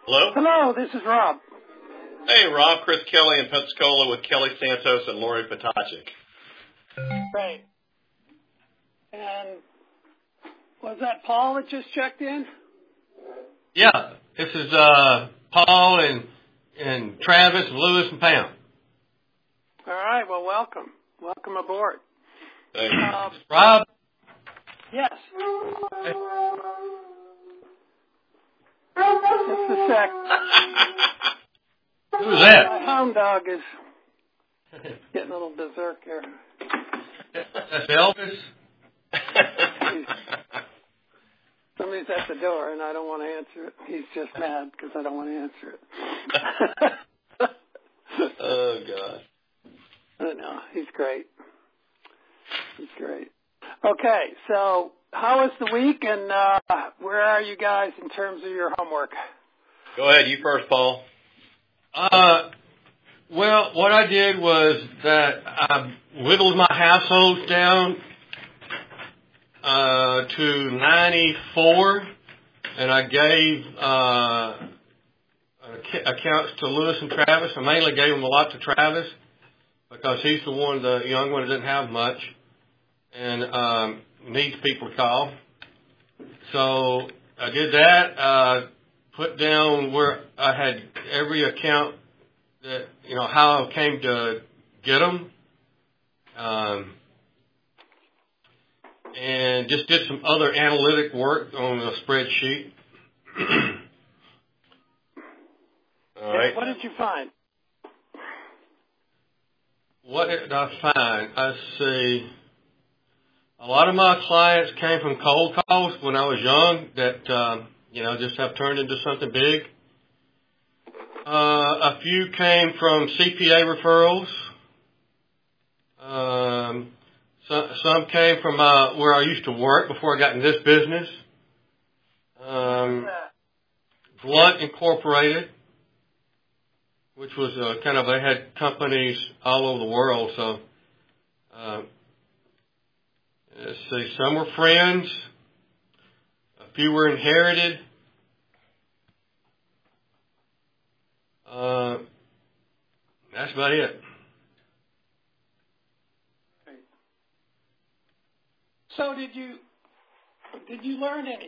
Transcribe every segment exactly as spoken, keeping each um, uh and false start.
Hello? Hello, this is Rob. Hey, Rob. Chris Kelly in Pensacola with Kelly Santos and Lori Potachik. Great. And was that Paul that just checked in? Yeah, this is uh, Paul and and Travis and Lewis and Pam. All right, well, welcome. Welcome aboard. Thank you. Um, Rob? yes. Just a sec. Who's that? My hound dog is getting a little berserk here. That's Elvis? Somebody's at the door, and I don't want to answer it. He's just mad because I don't want to answer it. Oh, God. I know. He's great. He's great. Okay, so how was the week, and uh, where are you guys in terms of your homework? Go ahead. You first, Paul. Uh, well, what I did was that I whittled my household down uh, to ninety-four, and I gave uh, accounts to Lewis and Travis. I mainly gave them a lot to Travis because he's the one, the young one, that doesn't have much and um, needs people to call. So I did that. Uh, put down where I had every account that, you know, how I came to get them. Um, and just did some other analytic work on a spreadsheet. All right. What did you find? What did I find? I see. A lot of my clients came from cold calls when I was young that, um, you know, just have turned into something big. Uh, a few came from C P A referrals. Um, some, some came from uh, where I used to work before I got in this business. Um, Blunt Incorporated, which was uh, kind of, they had companies all over the world. So, uh, let's see, some were friends. A few were inherited. Uh, that's about it. So did you did you learn anything?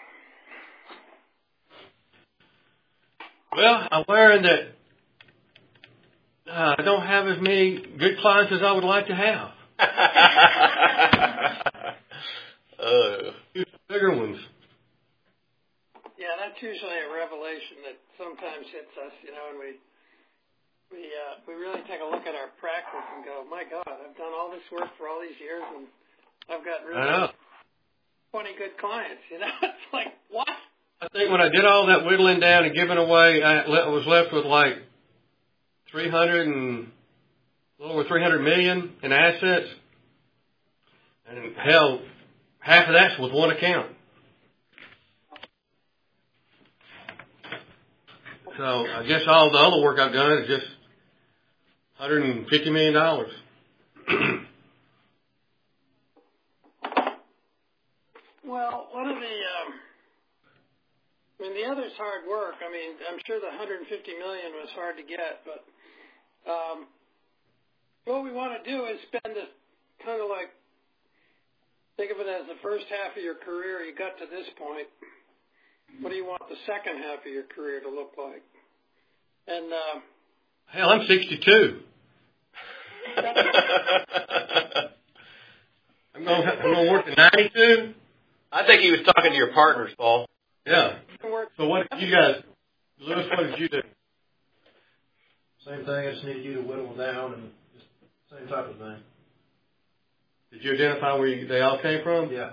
Well, I learned that uh, I don't have as many good clients as I would like to have. uh. Bigger ones. Yeah, that's usually a revelation that sometimes hits us, you know, and we we uh, we really take a look at our practice and go, my God, I've done all this work for all these years, and I've got really twenty good clients. You know, it's like what? I think when I did all that whittling down and giving away, I was left with like three hundred and a little over three hundred million in assets, and hell, half of that's with one account. So I guess all the other work I've done is just one hundred fifty million dollars. Well, one of the, um, I mean, the other's hard work. I mean, I'm sure the one hundred fifty million was hard to get, but um, what we want to do is spend it kind of like, think of it as the first half of your career. You got to this point. What do you want the second half of your career to look like? And uh, hell, I'm sixty-two. I'm going. I'm going to work at ninety-two. I think he was talking to your partners, Paul. Yeah. So what did you guys, Lewis? What did you do? Same thing. I just needed you to whittle them down and just same type of thing. Did you identify where you, they all came from? Yeah.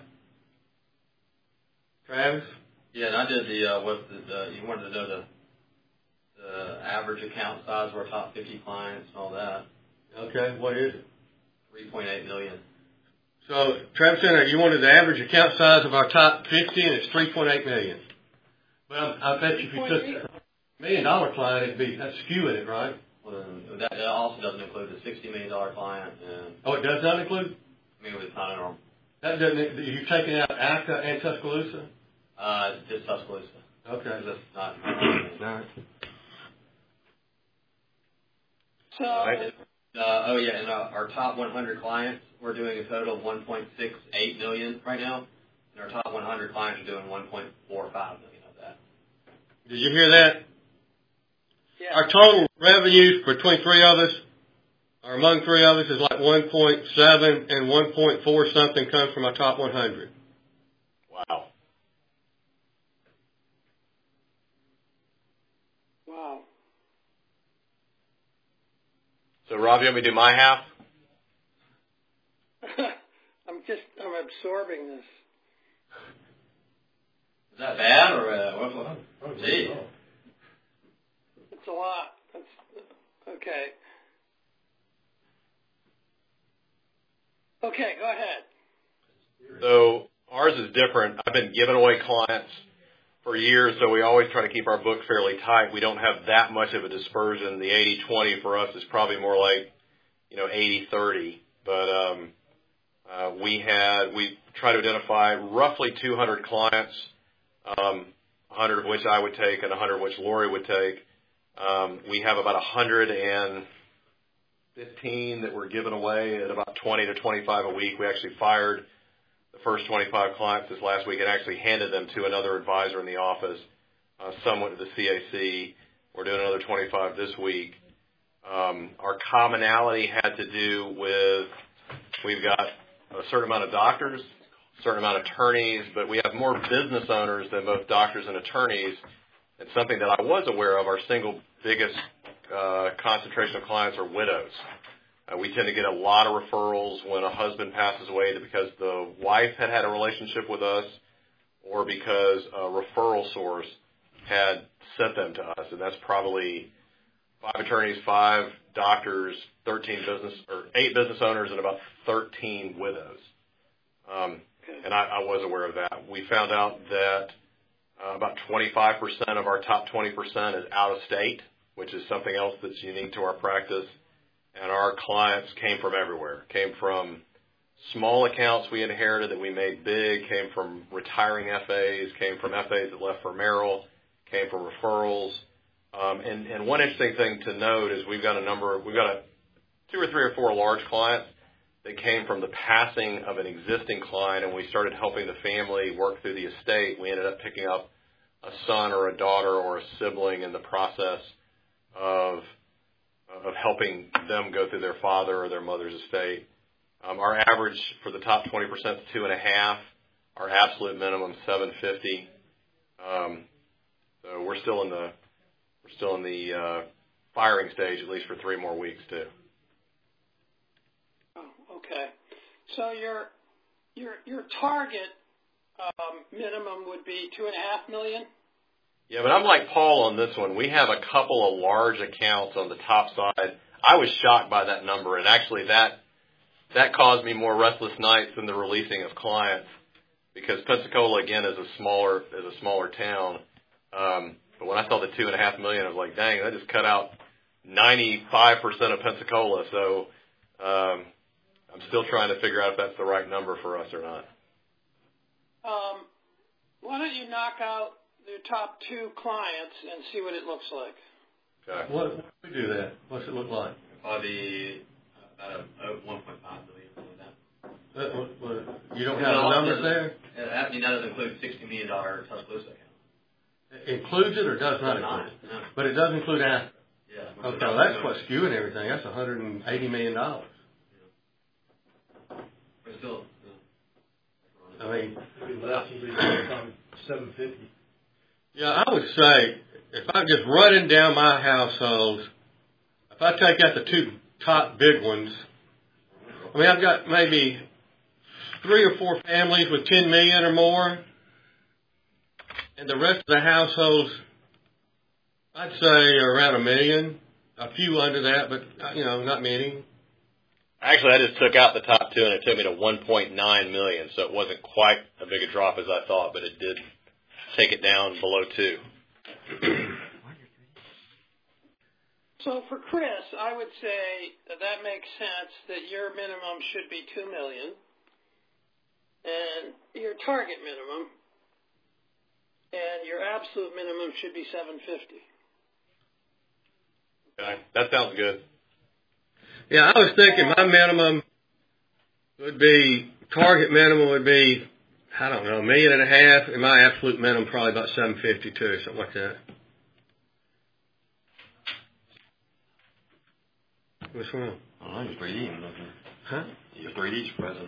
Travis? Yeah, and I did the, uh, what the, uh, you wanted to know the, the average account size of our top fifty clients and all that. Okay, what is it? three point eight million. So, Travis Center, you wanted the average account size of our top fifty, and it's three point eight million. But I, I bet you if you took a million dollar client, it'd be, that's skewing it, right? Well, that, that also doesn't include the sixty million dollars client. And, oh, it does not include? I mean, it's not in our... That doesn't, you're taking out A C A and Tuscaloosa? Uh, just Tuscaloosa. Okay. That's not. All right. So, Right. Uh, oh yeah, and uh, our top one hundred clients, we're doing a total of one point six eight million right now, and our top one hundred clients are doing one point four five million of that. Did you hear that? yeah. Our total revenues between three of us, or among three of us, is like one point seven, and one point four something comes from our top one hundred. Wow. Wow. So, Rob, you want me to do my half? I'm just, I'm absorbing this. Is that bad or uh, what? what? Oh, Gee. oh. It's a lot. That's, okay. Okay, go ahead. So ours is different. I've been giving away clients for years, so we always try to keep our book fairly tight. We don't have that much of a dispersion. The eighty twenty for us is probably more like, you know, eighty thirty. But um, uh, we had we try to identify roughly two hundred clients, um, one hundred of which I would take and one hundred of which Lori would take. Um, we have about one hundred fifteen that we're giving away at about twenty to twenty-five a week. We actually fired the first twenty-five clients this last week and actually handed them to another advisor in the office. Uh, some went to the C A C. We're doing another twenty-five this week. Um, our commonality had to do with we've got a certain amount of doctors, a certain amount of attorneys, but we have more business owners than both doctors and attorneys. And something that I was aware of, our single biggest uh, concentration of clients are widows. Uh, we tend to get a lot of referrals when a husband passes away because the wife had had a relationship with us or because a referral source had sent them to us. And that's probably five attorneys, five doctors, thirteen business or eight business owners, and about thirteen widows. Um, and I, I was aware of that. We found out that uh, about twenty-five percent of our top twenty percent is out of state, which is something else that's unique to our practice. And our clients came from everywhere. Came from small accounts we inherited that we made big, came from retiring F As, came from F As that left for Merrill, came from referrals. Um, and, and one interesting thing to note is we've got a number, we've got a, two or three or four large clients that came from the passing of an existing client, and we started helping the family work through the estate. We ended up picking up a son or a daughter or a sibling in the process of of helping them go through their father or their mother's estate. Um, our average for the top twenty percent is two and a half. Our absolute minimum seven fifty. Um, so we're still in the we're still in the uh, firing stage at least for three more weeks too. Oh, okay. So your your your target um, minimum would be two and a half million. Yeah, but I'm like Paul on this one. We have a couple of large accounts on the top side. I was shocked by that number, and actually that that caused me more restless nights than the releasing of clients because Pensacola again is a smaller is a smaller town. Um, but when I saw the two and a half million, I was like, dang, that just cut out ninety-five percent of Pensacola. So um, I'm still trying to figure out if that's the right number for us or not. Um, why don't you knock out your top two clients and see what it looks like? Okay. What if we do that? What's it look like? Probably about a, a one point five million, something like that. What, what, what, you don't have the numbers there? I mean, that doesn't include sixty million dollars Tuscaloosa account. It includes it or does not Does not, include it? no. But it does include Aspen. Yeah. Okay, well, that's what's skewing everything. That's one hundred eighty million dollars. But still, I mean, It'd be less, you'd be on seven fifty. yeah, I would say if I'm just running down my households, if I take out the two top big ones, I mean, I've got maybe three or four families with ten million or more, and the rest of the households, I'd say are around a million. A few under that, but you know, not many. Actually, I just took out the top two, and it took me to one point nine million, so it wasn't quite a big a drop as I thought, but it did take it down below two. So for Chris, I would say that, that makes sense that your minimum should be two million, and your target minimum, and then your absolute minimum should be seven fifty. Okay, that sounds good. Yeah, I was thinking my minimum would be, target minimum would be, I don't know, a million and a half, and my absolute minimum probably about seven fifty too, something like that. What's wrong? I don't know, you're three D. Huh? You're three D's president.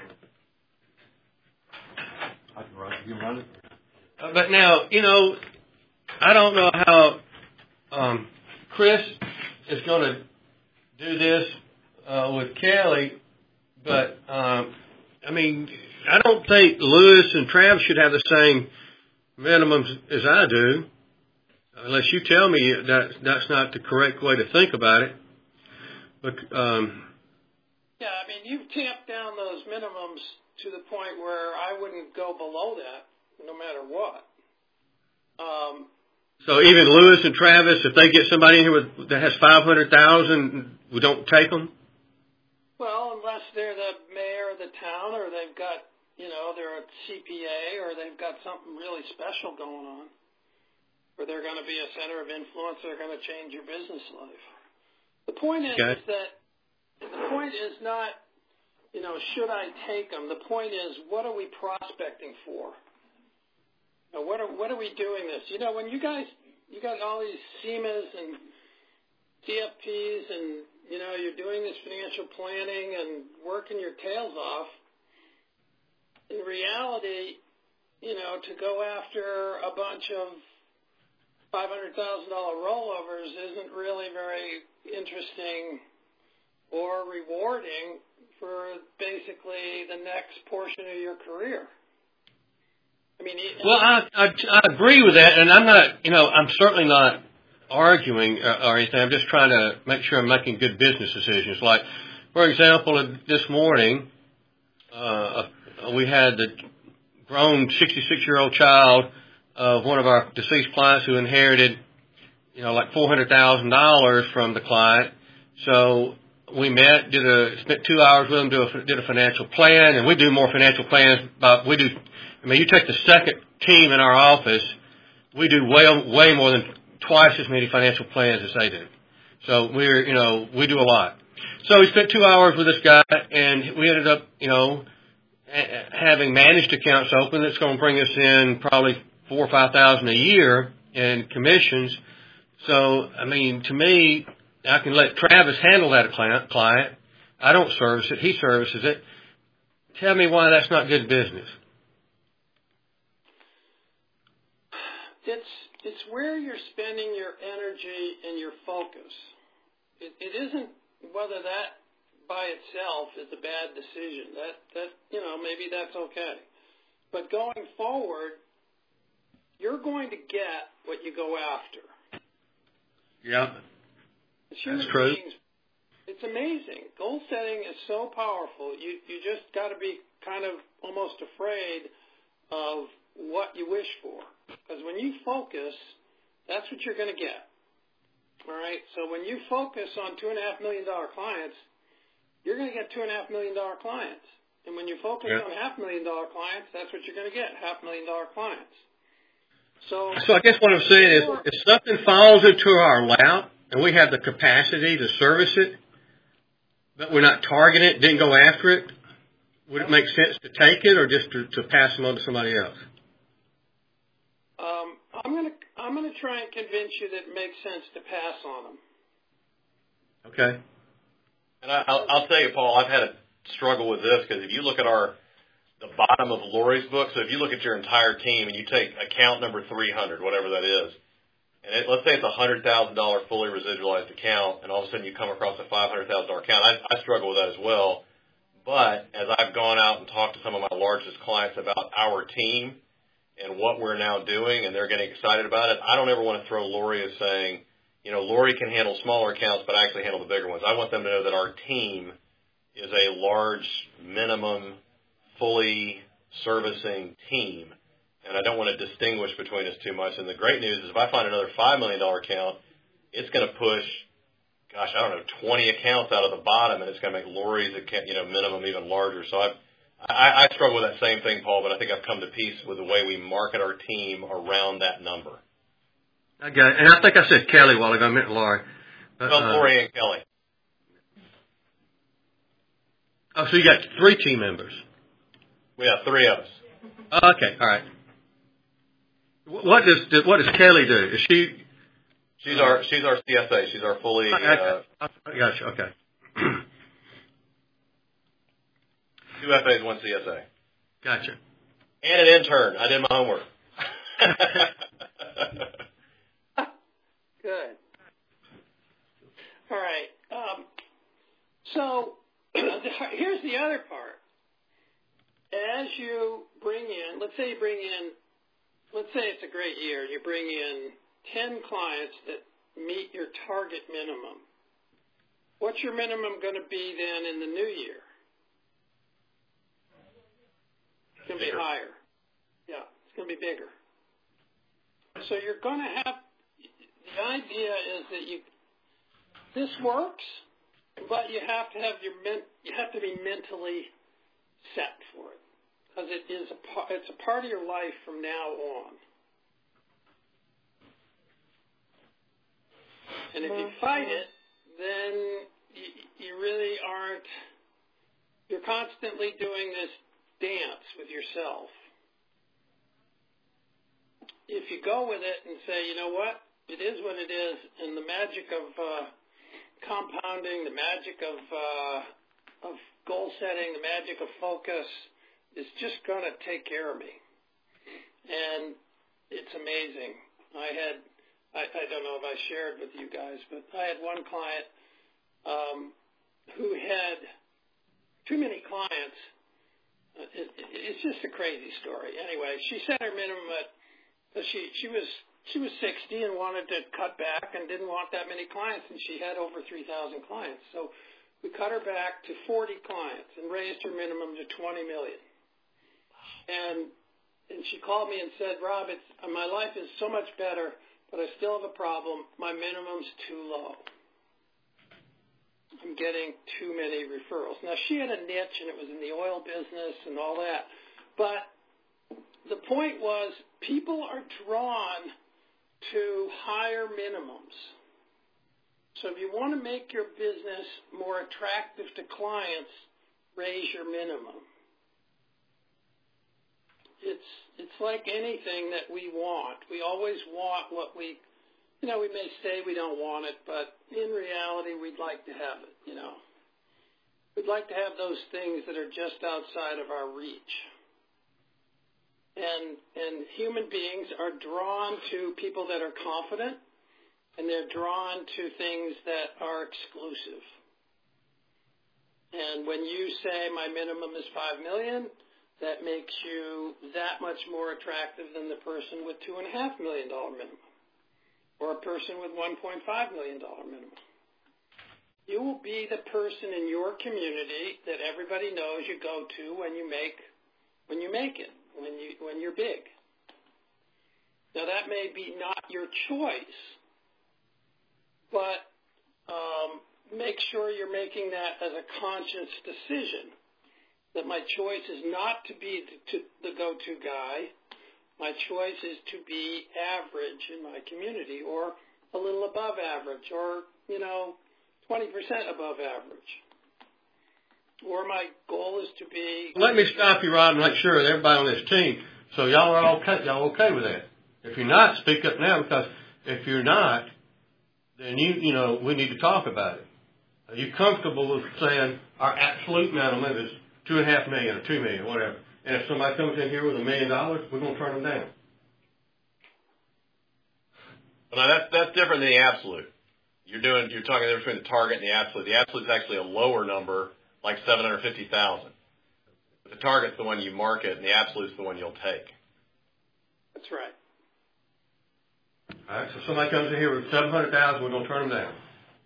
I can run, you can run it. Uh, but now, you know, I don't know how um, Chris is going to do this uh, with Kelly, but, um, I mean, I don't think Lewis and Travis should have the same minimums as I do, unless you tell me that that's not the correct way to think about it. But, um, yeah, I mean, you've tamped down those minimums to the point where I wouldn't go below that no matter what. Um, so even Lewis and Travis, if they get somebody in here with, that has five hundred thousand, we don't take them? Well, unless they're the mayor of the town, or they've got, you know, they're a C P A, or they've got something really special going on, or they're going to be a center of influence, they're going to change your business life. The point is, okay. is that the point is not, you know, should I take them? The point is, what are we prospecting for? Now, what are what are we doing this? You know, when you guys, you got all these S E M As and T F Ps, and you know, you're doing this financial planning and working your tails off. In reality, you know, to go after a bunch of five hundred thousand dollar rollovers isn't really very interesting or rewarding for basically the next portion of your career. I mean, well, I, I I agree with that, and I'm not, you know, I'm certainly not arguing or, or anything. I'm just trying to make sure I'm making good business decisions. Like, for example, this morning, uh, we had the grown sixty-six-year-old child of one of our deceased clients who inherited, you know, like four hundred thousand dollars from the client. So we met, did a spent two hours with him, do a, did a financial plan, and we do more financial plans. But we do, I mean, you take the second team in our office, we do way way more than twice as many financial plans as they do. So we're, you know, we do a lot. So we spent two hours with this guy, and we ended up, you know, having managed accounts open. That's going to bring us in probably four or five thousand a year in commissions. So, I mean, to me, I can let Travis handle that client. I don't service it. He services it. Tell me why that's not good business. It's it's where you're spending your energy and your focus. It, it isn't whether that by itself is a bad decision. That that you know maybe that's okay, but going forward, you're going to get what you go after. Yeah, Human that's true. Beings, it's amazing. Goal setting is so powerful. You you just got to be kind of almost afraid of what you wish for, because when you focus, that's what you're going to get. All right. So when you focus on two and a half million dollar clients, you're going to get two and a half million dollar clients. And when you focus yeah. on half million dollar clients, that's what you're going to get, half million dollar clients. So, so I guess what I'm saying is, if something falls into our lap and we have the capacity to service it, but we're not targeting it, didn't go after it, would it make sense to take it or just to, to pass them on to somebody else? Um, I'm going to I'm going to try and convince you that it makes sense to pass on them. Okay. And I, I'll, I'll tell you, Paul, I've had a struggle with this because if you look at our the bottom of Lori's book, so if you look at your entire team and you take account number three hundred, whatever that is, and it, let's say it's a one hundred thousand dollars fully residualized account, and all of a sudden you come across a five hundred thousand dollars account, I, I struggle with that as well. But as I've gone out and talked to some of my largest clients about our team and what we're now doing, and they're getting excited about it, I don't ever want to throw Lori as saying, you know, Lori can handle smaller accounts, but I actually handle the bigger ones. I want them to know that our team is a large minimum fully servicing team, and I don't want to distinguish between us too much. And the great news is if I find another five million dollars account, it's going to push, gosh, I don't know, twenty accounts out of the bottom, and it's going to make Lori's account, you know, minimum even larger. So I've, I, I struggle with that same thing, Paul, but I think I've come to peace with the way we market our team around that number. I got it. And I think I said Kelly a while ago. I meant Laurie. But, well, uh, Lori and Kelly. Oh, so you got three team members. We have three of us. Oh, okay, all right. What does what does Kelly do? Is she? She's our she's our C S A. She's our fully. Uh, I got you. Okay. Two F As, one C S A. Gotcha. And an intern. I did my homework. Good. All right. Um, so here's the other part. As you bring in, let's say you bring in, let's say it's a great year, you bring in ten clients that meet your target minimum. What's your minimum going to be then in the new year? It's going to be higher. Yeah, it's going to be bigger. So you're going to have, the idea is that you, this works, but you have to have your, you have to be mentally set for it. Because it is a, it's a part of your life from now on. And if you fight it, then you, you really aren't, you're constantly doing this dance with yourself. If you go with it and say, you know what, it is what it is, and the magic of uh, compounding, the magic of uh, of goal setting, the magic of focus is just going to take care of me. And it's amazing. I had, I, I don't know if I shared with you guys, but I had one client um, who had too many clients. It, it, it's just a crazy story. Anyway, she set her minimum at, she, she was she was sixty and wanted to cut back and didn't want that many clients, and she had over three thousand clients. So we cut her back to forty clients and raised her minimum to twenty million. And and she called me and said, Rob, it's, my life is so much better, but I still have a problem. My minimum's too low. I'm getting too many referrals. Now, she had a niche, and it was in the oil business and all that. But the point was, people are drawn to higher minimums. So if you want to make your business more attractive to clients, raise your minimum. It's it's like anything that we want. We always want what we, you know, we may say we don't want it, but in reality, we'd like to have it, you know. We'd like to have those things that are just outside of our reach. And and human beings are drawn to people that are confident, and they're drawn to things that are exclusive. And when you say my minimum is five million dollars, that makes you that much more attractive than the person with two and a half million dollar minimum, or a person with one point five million dollar minimum. You will be the person in your community that everybody knows you go to when you make when you make it, when you when you're big. Now that may be not your choice, but um, make sure you're making that as a conscious decision. That my choice is not to be to the go-to guy. My choice is to be average in my community, or a little above average, or, you know, twenty percent above average. Or my goal is to be... Let me stop you, Rod, and make sure that everybody on this team, so y'all are okay, y'all okay with that. If you're not, speak up now, because if you're not, then you, you know, we need to talk about it. Are you comfortable with saying our absolute minimum is two and a half million or two million, whatever. And if somebody comes in here with a million dollars, we're going to turn them down. Well, now that's that's different than the absolute. You're doing you're talking there between the target and the absolute. The absolute is actually a lower number, like seven hundred fifty thousand. But the target's the one you market, and the absolute's the one you'll take. That's right. All right. So somebody comes in here with seven hundred thousand, we're going to turn them down.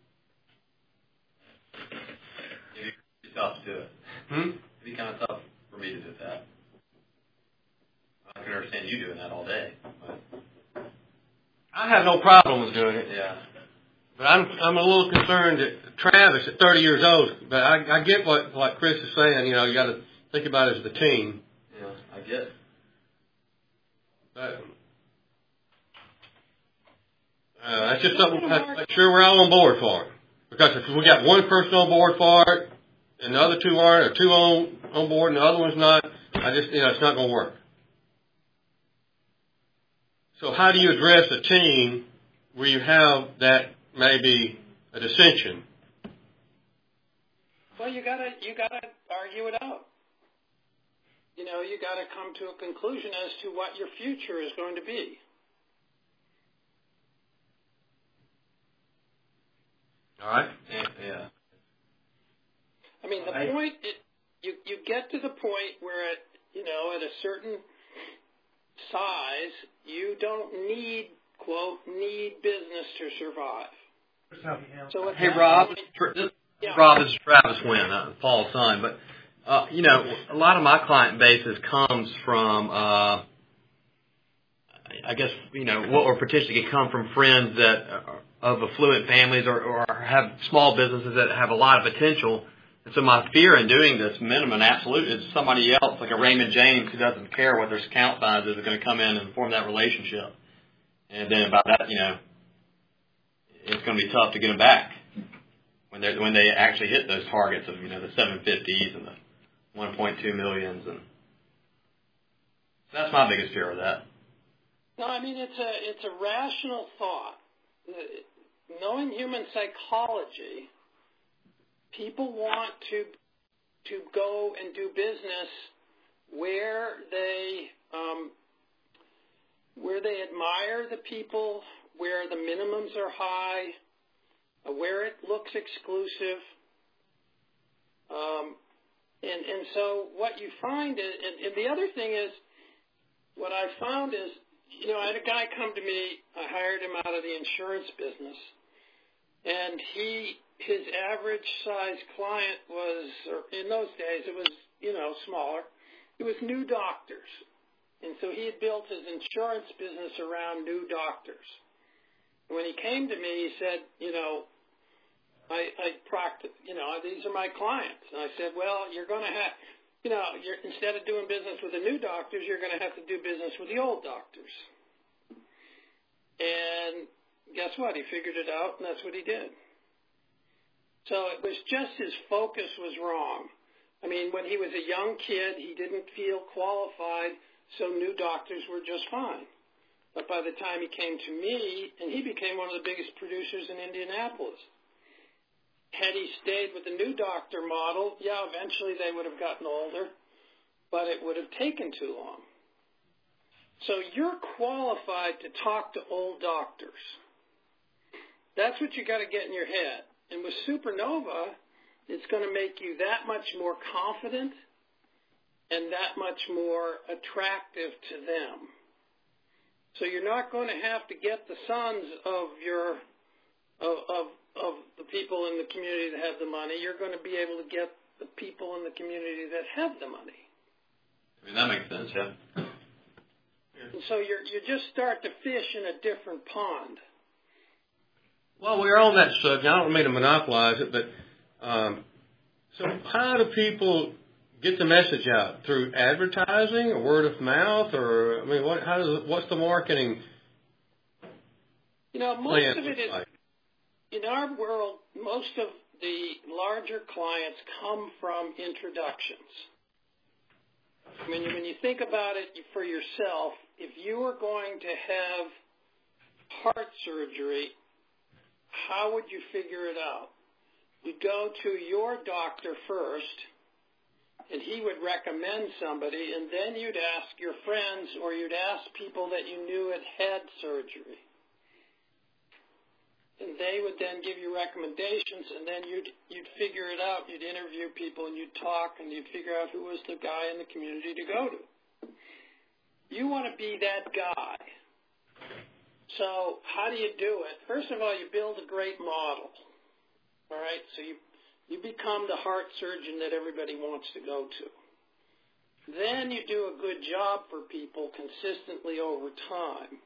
It's tough to do it. Hmm? It'd be kind of tough for me to do that. I can understand you doing that all day. But I have no problem with doing it. yeah. But I'm I'm a little concerned that Travis at thirty years old. But I, I get what what Chris is saying. You know, you got to think about it as the team. Yeah, I get it. But, uh, that's just something we have to make sure we're all on board for. Because if we got one person on board for it, and the other two aren't, or two on, on board and the other one's not, I just, you know, it's not going to work. So how do you address a team where you have that maybe a dissension? Well, you gotta you gotta argue it out. You know, you gotta come to a conclusion as to what your future is going to be. All right. Yeah. yeah. I mean, the I, point it, you you get to the point where at you know at a certain size you don't need quote need business to survive. So hey Rob, point, this, yeah. Rob, this is Travis Wynn, uh, Paul's son. But uh, you know, a lot of my client bases comes from, uh, I guess, you know, what or potentially could come from friends that are of affluent families or, or have small businesses that have a lot of potential. And so my fear in doing this minimum absolute is somebody else, like a Raymond James, who doesn't care what their account size is, is going to come in and form that relationship. And then about that, you know, it's going to be tough to get them back when they when they actually hit those targets of, you know, the seven fifties and the one point two millions. And that's my biggest fear of that. No, I mean it's a it's a rational thought. Knowing human psychology, people want to to go and do business where they um, where they admire the people, where the minimums are high, uh, where it looks exclusive. Um, and, and so what you find is, and, and the other thing is, what I found is, you know, I had a guy come to me, I hired him out of the insurance business, and he, his average size client was, or in those days, it was, you know, smaller. It was new doctors. And so he had built his insurance business around new doctors. When he came to me, he said, you know, I, I practice, you know, these are my clients. And I said, well, you're going to have, you know, you're, instead of doing business with the new doctors, you're going to have to do business with the old doctors. And guess what? He figured it out, and that's what he did. So it was just his focus was wrong. I mean, when he was a young kid, he didn't feel qualified, so new doctors were just fine. But by the time he came to me, and he became one of the biggest producers in Indianapolis. Had he stayed with the new doctor model, yeah, eventually they would have gotten older, but it would have taken too long. So you're qualified to talk to old doctors. That's what you got to get in your head. And with Supernova, it's going to make you that much more confident and that much more attractive to them. So you're not going to have to get the sons of your of, of of the people in the community that have the money. You're going to be able to get the people in the community that have the money. I mean, that makes sense, yeah. And so you're you just start to fish in a different pond. Well, we're on that subject. I don't mean to monopolize it, but um, so how do people get the message out? Through advertising or word of mouth, or I mean, what? How does what's the marketing? You know, most plan of it is like? In our world. Most of the larger clients come from introductions. I mean, when you think about it for yourself, if you were going to have heart surgery, how would you figure it out? You'd go to your doctor first, and he would recommend somebody, and then you'd ask your friends or you'd ask people that you knew had had surgery. And they would then give you recommendations, and then you'd you'd figure it out. You'd interview people, and you'd talk, and you'd figure out who was the guy in the community to go to. You want to be that guy. So how do you do it? First of all, you build a great model. All right? So you, you become the heart surgeon that everybody wants to go to. Then you do a good job for people consistently over time.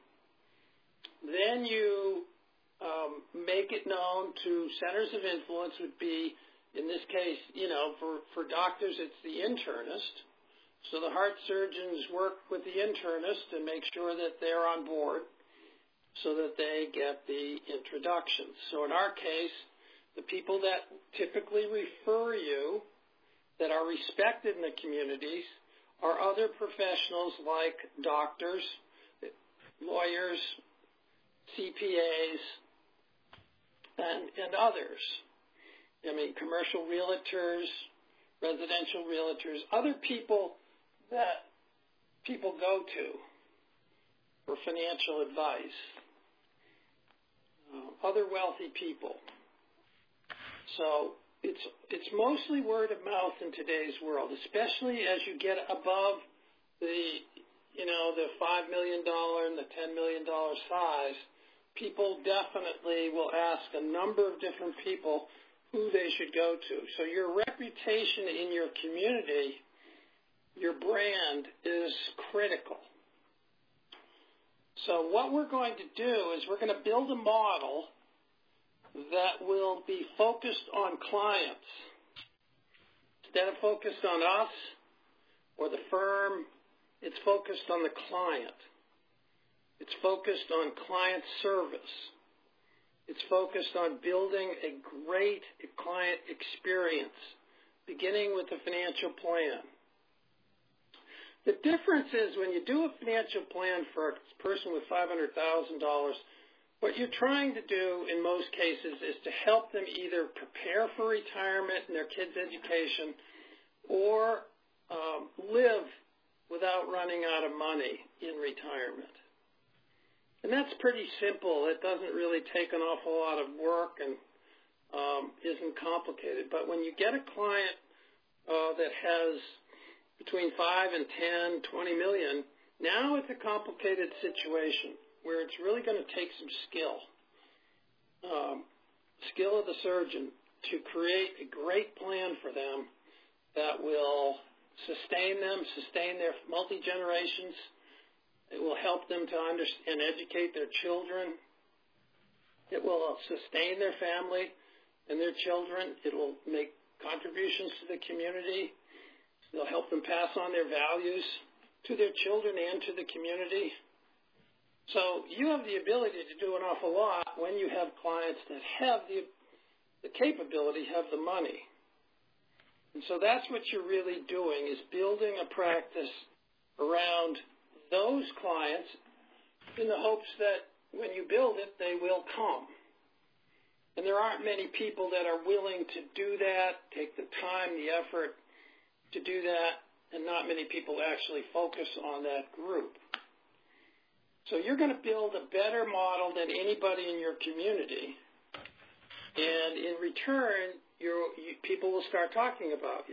Then you um, make it known to centers of influence would be in this case, you know, for, for doctors, it's the internist. So the heart surgeons work with the internist and make sure that they're on board so that they get the introductions. So in our case, the people that typically refer you that are respected in the communities are other professionals like doctors, lawyers, C P As, and, and others. I mean, commercial realtors, residential realtors, other people that people go to for financial advice, uh, other wealthy people. So it's it's mostly word of mouth in today's world, especially as you get above the, you know, the five million dollars and the ten million dollars size. People definitely will ask a number of different people who they should go to. So your reputation in your community, your brand, is critical. So what we're going to do is we're going to build a model that will be focused on clients. Instead of focused on us or the firm, it's focused on the client. It's focused on client service. It's focused on building a great client experience, beginning with the financial plan. The difference is when you do a financial plan for a person with five hundred thousand dollars, what you're trying to do in most cases is to help them either prepare for retirement and their kids' education or um, live without running out of money in retirement. And that's pretty simple. It doesn't really take an awful lot of work and um, isn't complicated. But when you get a client uh, that has between five and ten, twenty million, now it's a complicated situation where it's really going to take some skill, um, skill of the surgeon to create a great plan for them that will sustain them, sustain their multi-generations. It will help them to understand and educate their children. It will sustain their family and their children. It will make contributions to the community. It'll help them pass on their values to their children and to the community. So you have the ability to do an awful lot when you have clients that have the, the capability, have the money. And so that's what you're really doing, is building a practice around those clients in the hopes that when you build it, they will come. And there aren't many people that are willing to do that, take the time, the effort to do that, and not many people actually focus on that group. So you're going to build a better model than anybody in your community. And in return, you're, you, people will start talking about you.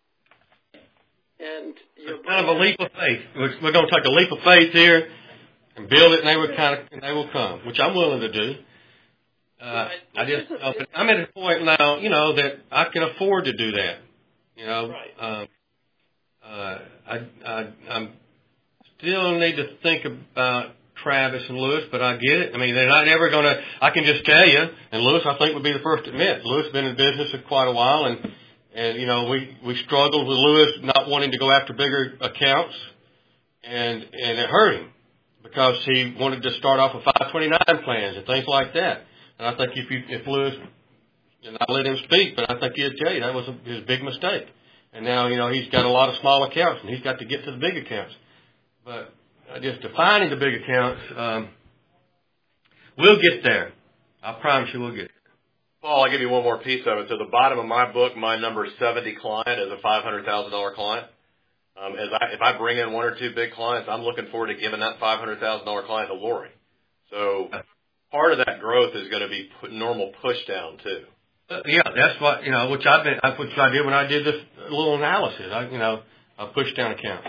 And it's kind of a leap of faith. We're, we're going to take a leap of faith here and build it, and they will kind of, and they will come, which I'm willing to do. Uh, right. I just, uh, I'm at a point now, you know, that I can afford to do that. You know, right. um, uh, I, I, I'm still need to think about Travis and Lewis, but I get it. I mean, they're not ever going to. I can just tell you, and Lewis, I think, would be the first to admit. Lewis has been in business for quite a while, and. And, you know, we, we struggled with Lewis not wanting to go after bigger accounts, and and it hurt him because he wanted to start off with five twenty-nine plans and things like that. And I think if you, if Lewis, and I let him speak, but I think he'd tell you that was a, his big mistake. And now, you know, he's got a lot of small accounts, and he's got to get to the big accounts. But uh, just defining the big accounts, um, we'll get there. I promise you we'll get there. Paul, I'll give you one more piece of it. So the bottom of my book, my number seventy client is a five hundred thousand dollars client. Um, as I, if I bring in one or two big clients, I'm looking forward to giving that five hundred thousand dollars client to Lori. So part of that growth is going to be put, normal push down too. Uh, yeah, that's what, you know, which I've been, which I did when I did this little analysis. I, you know, I pushed down accounts.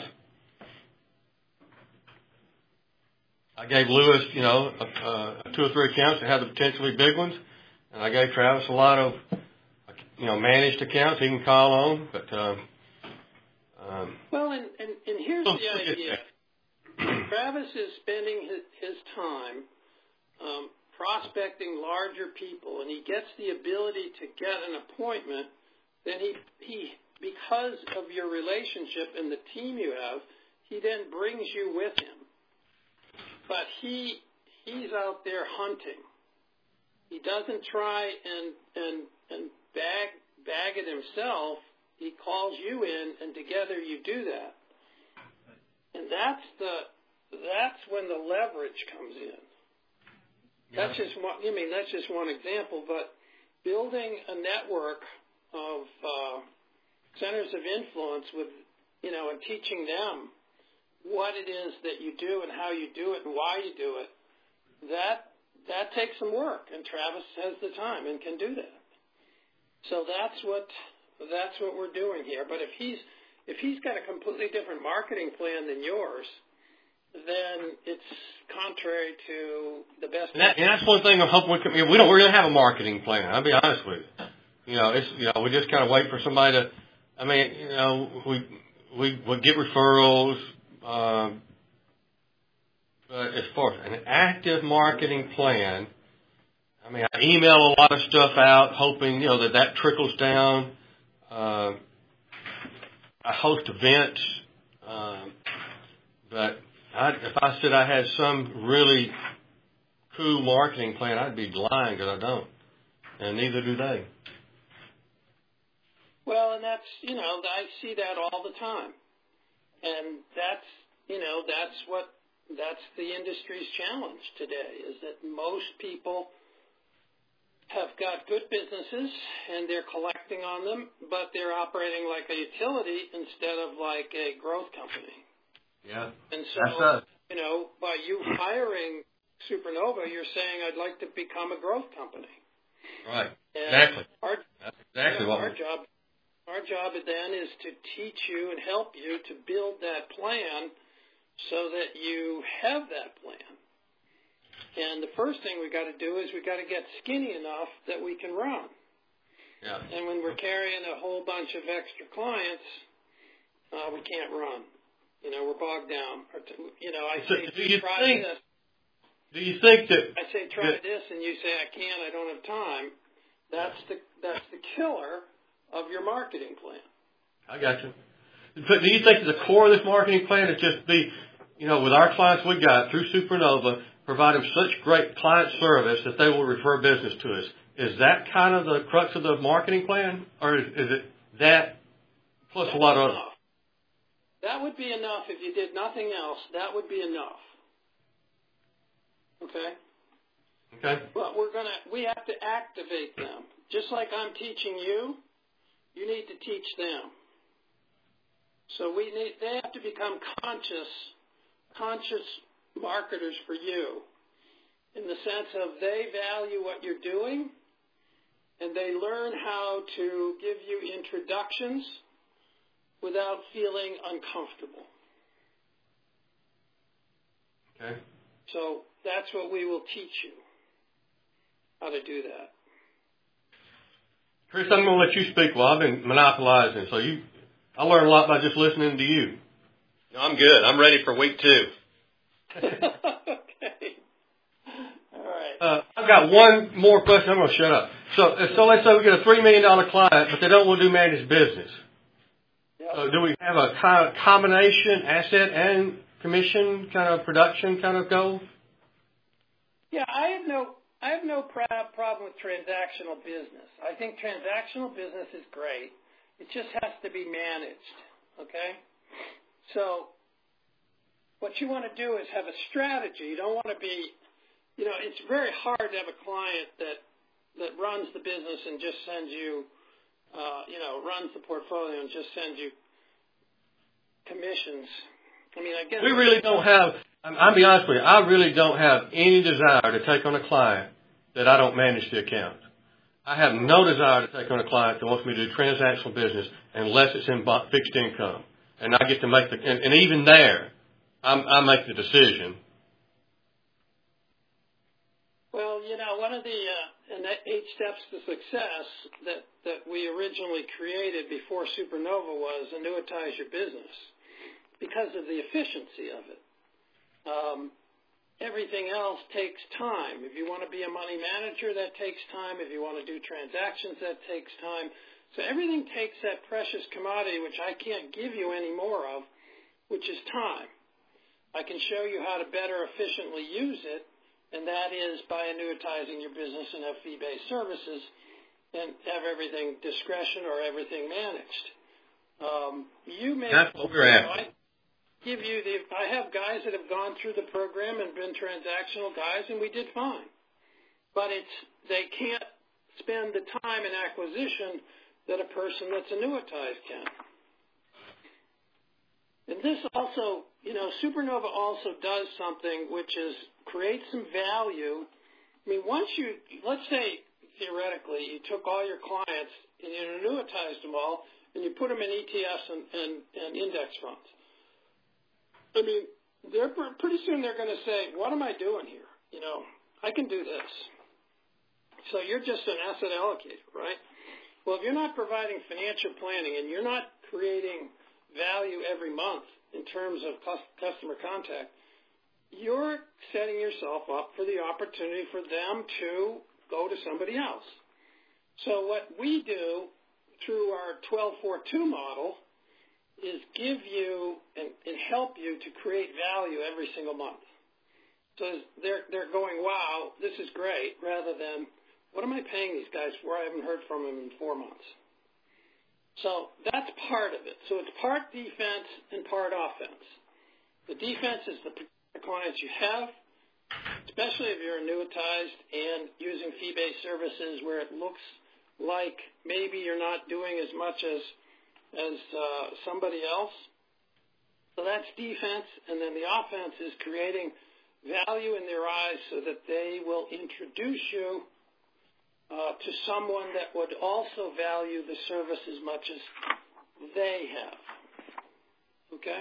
I gave Lewis, you know, a, a two or three accounts that had the potentially big ones. And I gave Travis a lot of, you know, managed accounts he can call on. But um, um, well, and, and, and here's the idea: Travis is spending his, his time um, prospecting larger people, and he gets the ability to get an appointment then he, he, because of your relationship and the team you have, he then brings you with him. But he, he's out there hunting. He doesn't try and, and, and bag, bag it himself. He calls you in, and together you do that. And that's the, that's when the leverage comes in. Yeah. That's just one, I mean, that's just one example, but building a network of uh, centers of influence with, you know, and teaching them what it is that you do and how you do it and why you do it, that that takes some work, and Travis has the time and can do that. So that's what that's what we're doing here. But if he's if he's got a completely different marketing plan than yours, then it's contrary to the best. And, that, and that's one thing I'm hoping we can. We don't really have a marketing plan. I'll be honest with you. You know, it's you know we just kind of wait for somebody to. I mean, you know, we we we get referrals. Um, but as far as an active marketing plan, I mean, I email a lot of stuff out, hoping you know that that trickles down. Uh, I host events, um, but I, if I said I had some really cool marketing plan, I'd be lying because I don't, and neither do they. Well, and that's, you know, I see that all the time, and that's, you know, that's what, that's the industry's challenge today, is that most people have got good businesses and they're collecting on them, but they're operating like a utility instead of like a growth company. Yeah. And so, that's us. you know, by you hiring Supernova, you're saying I'd like to become a growth company. Right. And exactly. Our, that's exactly you know, what our we're... job. Our job then is to teach you and help you to build that plan so that you have that plan. And the first thing we got to do is we got to get skinny enough that we can run. Yeah. And when we're carrying a whole bunch of extra clients, uh, we can't run. You know, we're bogged down. Or to, you know, I so say do you try think, this. Do you think that I say try that, this, and you say I can't. I don't have time. That's the that's the killer of your marketing plan. I got you. But do you think that the core of this marketing plan is just be, you know, with our clients we got through Supernova, provide them such great client service that they will refer business to us? Is that kind of the crux of the marketing plan, or is, is it that plus That's a lot of enough. That would be enough if you did nothing else. That would be enough. Okay? Okay. But we're gonna we have to activate them. Just like I'm teaching you, you need to teach them. So we need they have to become conscious conscious marketers for you, in the sense of they value what you're doing and they learn how to give you introductions without feeling uncomfortable. Okay. So that's what we will teach you, how to do that. Chris, I'm going to let you speak. Well, I've been monopolizing, so you, I learned a lot by just listening to you. No, I'm good. I'm ready for week two. Okay. All right. Uh, I've got one more question. I'm going to shut up. So, so let's say we get a three million dollars client, but they don't want to do managed business. Yep. So do we have a kind of combination asset and commission kind of production kind of goal? Yeah, I have no I have no problem with transactional business. I think transactional business is great. It just has to be managed, okay? So what you want to do is have a strategy. You don't want to be, you know, it's very hard to have a client that, that runs the business and just sends you, uh, you know, runs the portfolio and just sends you commissions. I mean, I guess we really don't have, I'll be honest with you, I really don't have any desire to take on a client that I don't manage the account. I have no desire to take on a client that wants me to do transactional business unless it's in fixed income. And I get to make the, and, and even there, I'm, I make the decision. Well, you know, one of the uh, and that eight steps to success that, that we originally created before Supernova was annuitize your business because of the efficiency of it. Um, everything else takes time. If you want to be a money manager, that takes time. If you want to do transactions, that takes time. So everything takes that precious commodity, which I can't give you any more of, which is time. I can show you how to better efficiently use it, and that is by annuitizing your business and have fee-based services and have everything discretion or everything managed. Um, you may That's what we're after. I give you the. I have guys that have gone through the program and been transactional guys, and we did fine. But it's they can't spend the time in acquisition that a person that's annuitized can. And this also, you know, Supernova also does something which is create some value. I mean, once you, let's say theoretically, you took all your clients and you annuitized them all, and you put them in E T Fs and, and, and index funds. I mean, they're pretty soon they're going to say, "What am I doing here? You know, I can do this." So you're just an asset allocator, right? Well, if you're not providing financial planning and you're not creating value every month in terms of customer contact, you're setting yourself up for the opportunity for them to go to somebody else. So what we do through our twelve four two model is give you and, and help you to create value every single month. So they're, they're going, wow, this is great, rather than, what am I paying these guys for? I haven't heard from them in four months. So that's part of it. So it's part defense and part offense. The defense is the clients you have, especially if you're annuitized and using fee-based services where it looks like maybe you're not doing as much as as uh, somebody else. So that's defense, and then the offense is creating value in their eyes so that they will introduce you uh, to someone that would also value the service as much as they have. Okay?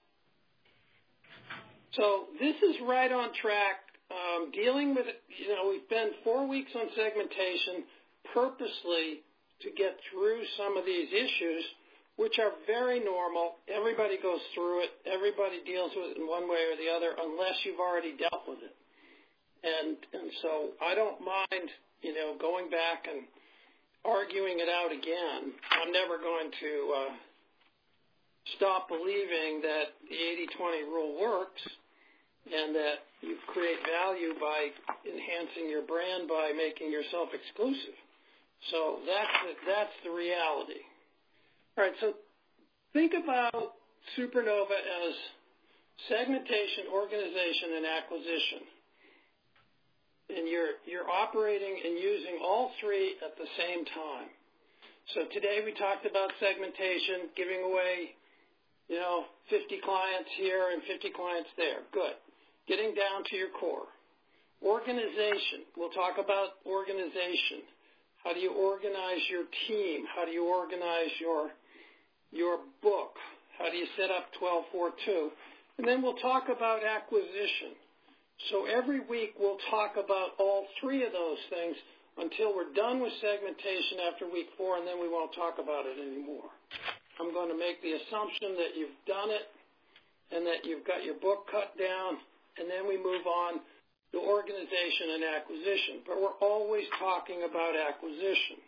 So this is right on track. Um, dealing with, you know, we've been four weeks on segmentation purposely to get through some of these issues, which are very normal. Everybody goes through it. Everybody deals with it in one way or the other unless you've already dealt with it. And and so I don't mind, you know, going back and arguing it out again. I'm never going to uh, stop believing that the eighty twenty rule works and that you create value by enhancing your brand by making yourself exclusive. So that's the, that's the reality. All right, so think about Supernova as segmentation, organization, and acquisition. And you're, you're operating and using all three at the same time. So today we talked about segmentation, giving away, you know, fifty clients here and fifty clients there. Good. Getting down to your core. Organization. We'll talk about organization. How do you organize your team? How do you organize your your book? How do you set up twelve four two? And then we'll talk about acquisition. So every week we'll talk about all three of those things until we're done with segmentation after week four, and then we won't talk about it anymore. I'm going to make the assumption that you've done it and that you've got your book cut down, and then we move on to organization and acquisition. But we're always talking about acquisition.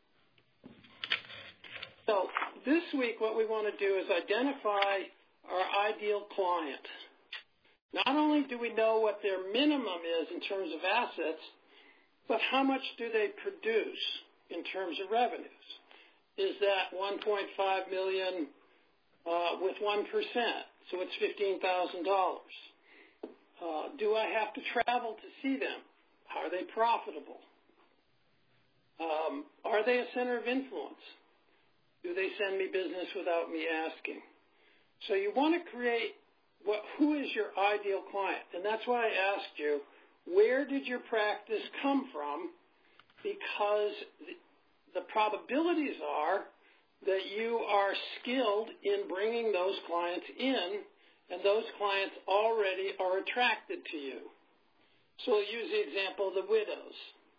So this week what we want to do is identify our ideal client. Not only do we know what their minimum is in terms of assets, but how much do they produce in terms of revenues? Is that one point five million dollars uh, with one percent? So it's fifteen thousand dollars. Uh, do I have to travel to see them? Are they profitable? Um, are they a center of influence? Do they send me business without me asking? So you want to create what, who is your ideal client? And that's why I asked you, where did your practice come from? Because the, the probabilities are that you are skilled in bringing those clients in, and those clients already are attracted to you. So we'll use the example of the widows.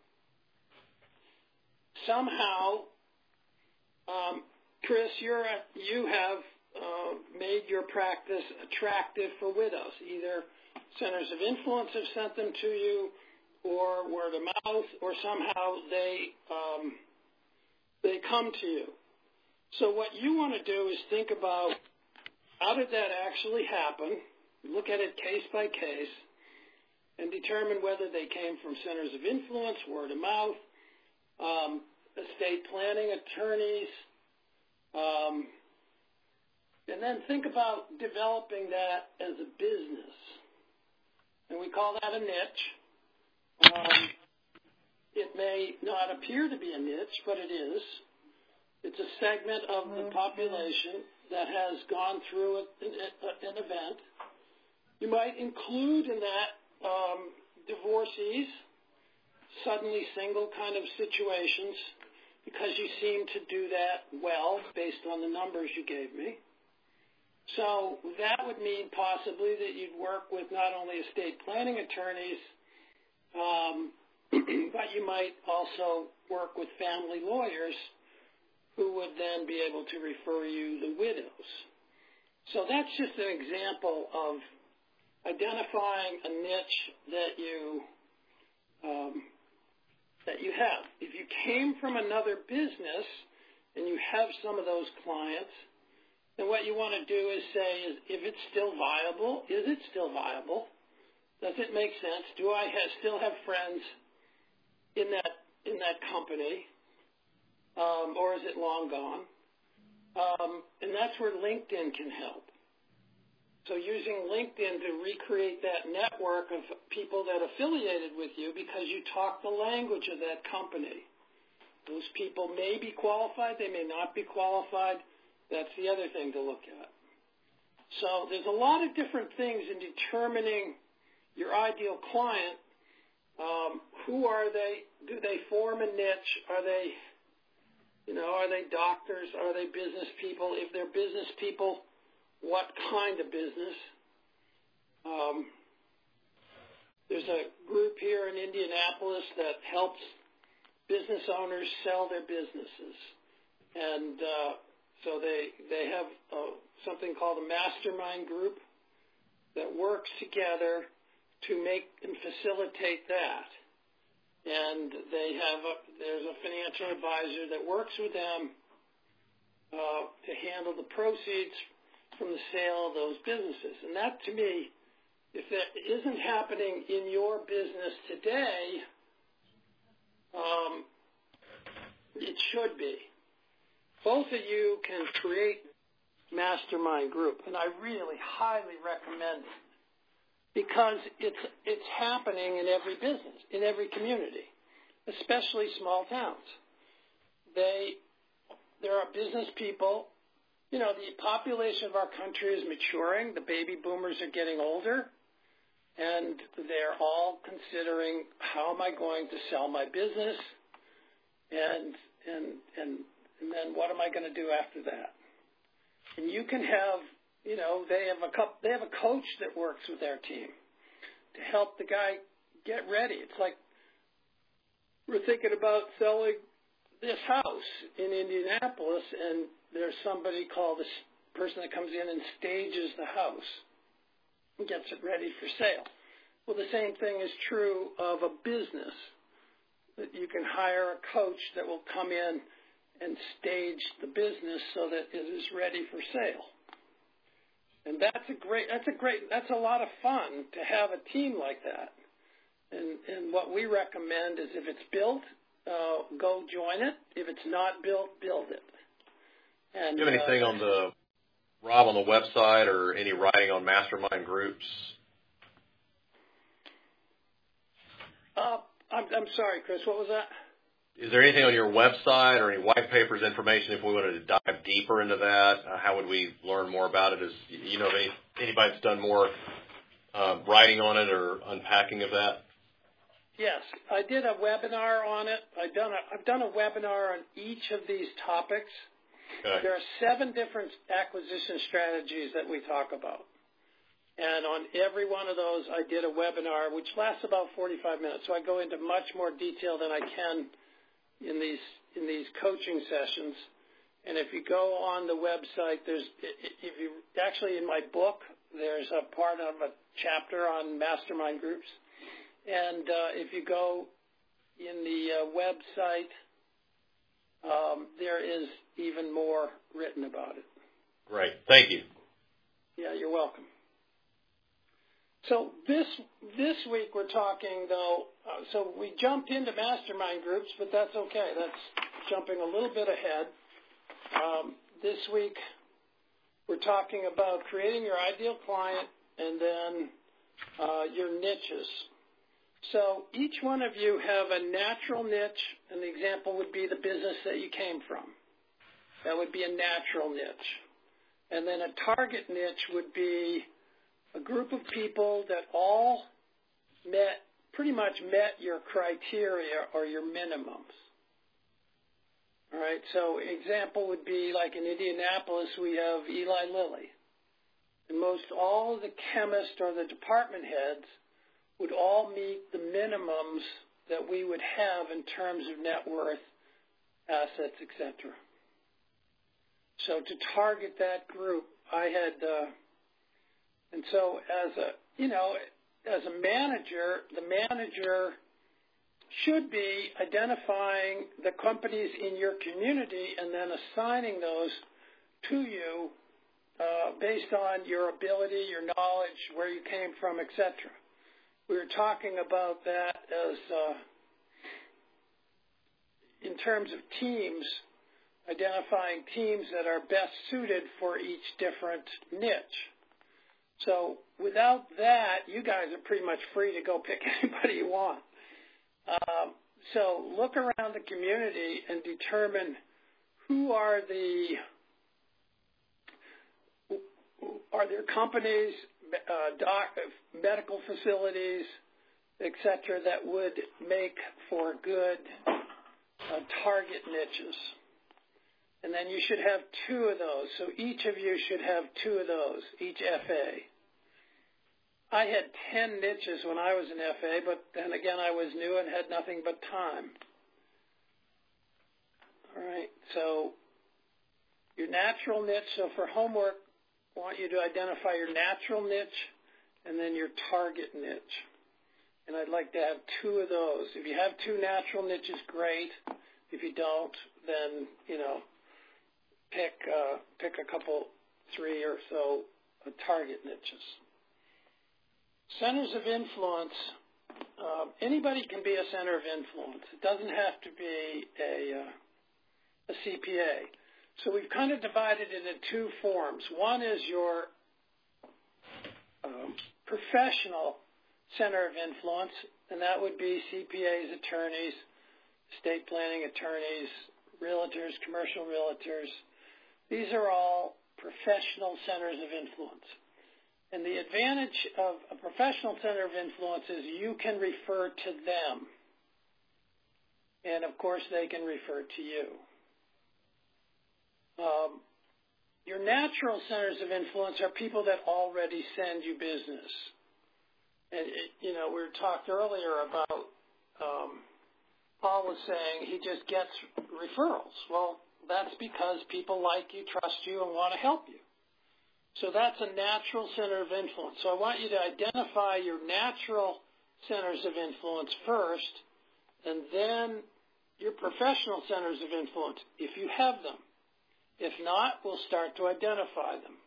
Somehow, um, Chris, you're a, you have uh, made your practice attractive for widows. Either centers of influence have sent them to you, or word of mouth, or somehow they um, they come to you. So what you want to do is think about, how did that actually happen? Look at it case by case and determine whether they came from centers of influence, word of mouth, um, estate planning attorneys, um, and then think about developing that as a business. And we call that a niche. Um, it may not appear to be a niche, but it is. It's a segment of the population that has gone through an, an event. You might include in that um, divorcees, suddenly single kind of situations, because you seem to do that well based on the numbers you gave me. So that would mean possibly that you'd work with not only estate planning attorneys, um, but you might also work with family lawyers who would then be able to refer you the widows. So that's just an example of identifying a niche that you um, that you have. If you came from another business and you have some of those clients, then what you want to do is say, is if it's still viable, is it still viable? Does it make sense? Do I have, still have friends in that in that company, um, or is it long gone? Um, and that's where LinkedIn can help. So using LinkedIn to recreate that network of people that affiliated with you because you talk the language of that company. Those people may be qualified, they may not be qualified. That's the other thing to look at. So there's a lot of different things in determining your ideal client. Um, who are they? Do they form a niche? Are they, you know, are they doctors? Are they business people? If they're business people, what kind of business? Um, there's a group here in Indianapolis that helps business owners sell their businesses. And uh, so they, they have uh, something called a mastermind group that works together to make and facilitate that. And they have a, there's a financial advisor that works with them uh, to handle the proceeds from the sale of those businesses. And that, to me, if that isn't happening in your business today, um, it should be. Both of you can create mastermind group, and I really highly recommend it because it's it's happening in every business, in every community, especially small towns. They there are business people. You know, the population of our country is maturing. The baby boomers are getting older, and they're all considering, how am I going to sell my business, and and and and then what am I going to do after that? And you can have, you know, they have a couple, they have a coach that works with their team to help the guy get ready. It's like we're thinking about selling this house in Indianapolis, and there's somebody called this person that comes in and stages the house and gets it ready for sale. Well, the same thing is true of a business, that you can hire a coach that will come in and stage the business so that it is ready for sale. And that's a great, that's a great, that's a lot of fun to have a team like that. And, and what we recommend is if it's built, uh, go join it. If it's not built, build it. And, do you have anything uh, on the, Rob, on the website or any writing on mastermind groups? Uh, I'm, I'm sorry, Chris, what was that? Is there anything on your website or any white papers information if we wanted to dive deeper into that? Uh, how would we learn more about it? Is, you know, any, anybody that's done more uh, writing on it or unpacking of that? Yes, I did a webinar on it. I've done a, I've done a webinar on each of these topics. Okay. There are seven different acquisition strategies that we talk about. And on every one of those, I did a webinar, which lasts about forty-five minutes. So I go into much more detail than I can in these in these coaching sessions. And if you go on the website, there's if you actually in my book, there's a part of a chapter on mastermind groups. And uh, if you go in the uh, website, um, there is even more written about it. Great. Thank you. Yeah, you're welcome. So this this week we're talking, though, uh, so we jumped into mastermind groups, but that's okay. That's jumping a little bit ahead. Um, this week we're talking about creating your ideal client and then uh, your niches. So each one of you have a natural niche, and the example would be the business that you came from. That would be a natural niche. And then a target niche would be a group of people that all met, pretty much met your criteria or your minimums. All right, so example would be like in Indianapolis, we have Eli Lilly. And most all of the chemists or the department heads would all meet the minimums that we would have in terms of net worth, assets, et cetera. So to target that group, I had, uh, and so as a, you know, as a manager, the manager should be identifying the companies in your community and then assigning those to you uh, based on your ability, your knowledge, where you came from, et cetera. We were talking about that as uh, in terms of teams, identifying teams that are best suited for each different niche. So without that, you guys are pretty much free to go pick anybody you want. Um, so look around the community and determine who are the, are there companies, uh, doc, medical facilities, et cetera, that would make for good uh, target niches. And then you should have two of those. So each of you should have two of those, each F A. I had ten niches when I was an F A, but then again I was new and had nothing but time. All right, so your natural niche. So for homework, I want you to identify your natural niche and then your target niche. And I'd like to have two of those. If you have two natural niches, great. If you don't, then, you know, pick uh, pick a couple, three or so uh, target niches. Centers of influence. Uh, anybody can be a center of influence. It doesn't have to be a, uh, a C P A. So we've kind of divided it into two forms. One is your um, professional center of influence, and that would be C P As, attorneys, estate planning attorneys, realtors, commercial realtors. These are all professional centers of influence. And the advantage of a professional center of influence is you can refer to them. And, of course, they can refer to you. Um, your natural centers of influence are people that already send you business. And, it, you know, we talked earlier about um, Paul was saying he just gets referrals. Well, that's because people like you, trust you, and want to help you. So that's a natural center of influence. So I want you to identify your natural centers of influence first, and then your professional centers of influence, if you have them. If not, we'll start to identify them.